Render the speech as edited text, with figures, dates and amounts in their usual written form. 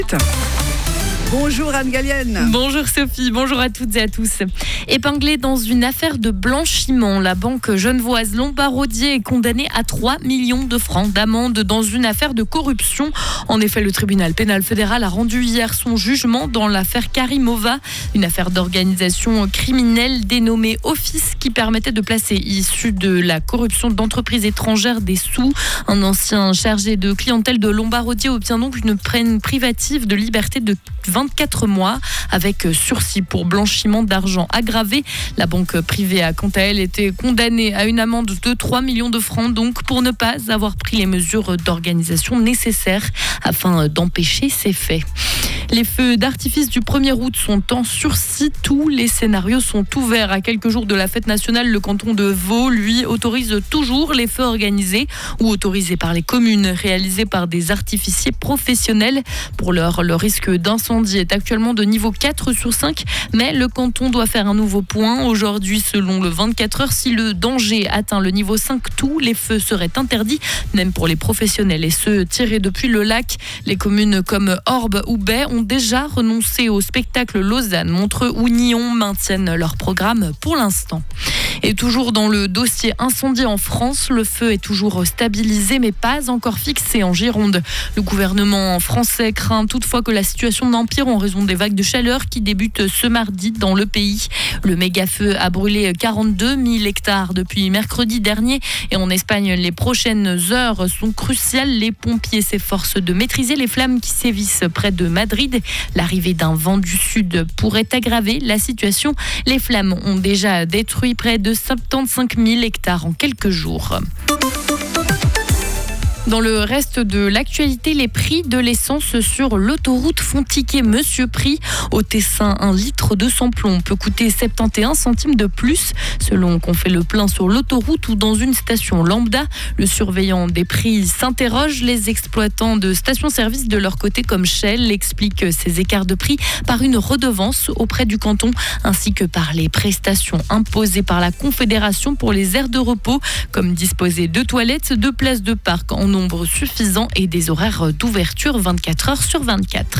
Bonjour Anne Gallienne. Bonjour Sophie, bonjour à toutes et à tous. Épinglée dans une affaire de blanchiment, la banque genevoise Lombardier est condamnée à 3 millions de francs d'amende dans une affaire de corruption. En effet, le tribunal pénal fédéral a rendu hier son jugement dans l'affaire Karimova, une affaire d'organisation criminelle dénommée Office qui permettait de placer, issu de la corruption d'entreprises étrangères, des sous. Un ancien chargé de clientèle de Lombardier obtient donc une peine privative de liberté de 24 mois avec sursis pour blanchiment d'argent aggravé. La banque privée a quant à elle été condamnée à une amende de 3 millions de francs donc pour ne pas avoir pris les mesures d'organisation nécessaires afin d'empêcher ces faits. Les feux d'artifice du 1er août sont en sursis. Tous les scénarios sont ouverts. À quelques jours de la fête nationale, le canton de Vaud, lui, autorise toujours les feux organisés ou autorisés par les communes, réalisés par des artificiers professionnels. Pour l'heure, le risque d'incendie est actuellement de niveau 4 sur 5, mais le canton doit faire un nouveau point. Aujourd'hui, selon le 24 heures, si le danger atteint le niveau 5, tous les feux seraient interdits, même pour les professionnels et ceux tirés depuis le lac. Les communes comme Orbe ou Bay ont déjà renoncé au spectacle Lausanne, Montreux ou Nyon maintiennent leur programme pour l'instant. Et toujours dans le dossier incendie en France, le feu est toujours stabilisé mais pas encore fixé en Gironde. Le gouvernement français craint toutefois que la situation n'empire en raison des vagues de chaleur qui débutent ce mardi dans le pays. Le méga-feu a brûlé 42 000 hectares depuis mercredi dernier et en Espagne, les prochaines heures sont cruciales. Les pompiers s'efforcent de maîtriser les flammes qui sévissent près de Madrid. L'arrivée d'un vent du sud pourrait aggraver la situation. Les flammes ont déjà détruit près de 75 000 hectares en quelques jours. Dans le reste de l'actualité, les prix de l'essence sur l'autoroute font tiquer Monsieur Prix. Au Tessin, 1 litre de sans-plomb peut coûter 71 centimes de plus, selon qu'on fait le plein sur l'autoroute ou dans une station lambda. Le surveillant des prix s'interroge. Les exploitants de stations-service de leur côté, comme Shell, expliquent ces écarts de prix par une redevance auprès du canton, ainsi que par les prestations imposées par la Confédération pour les aires de repos, comme disposer de toilettes, de places de parc en nombre suffisant et des horaires d'ouverture 24 heures sur 24.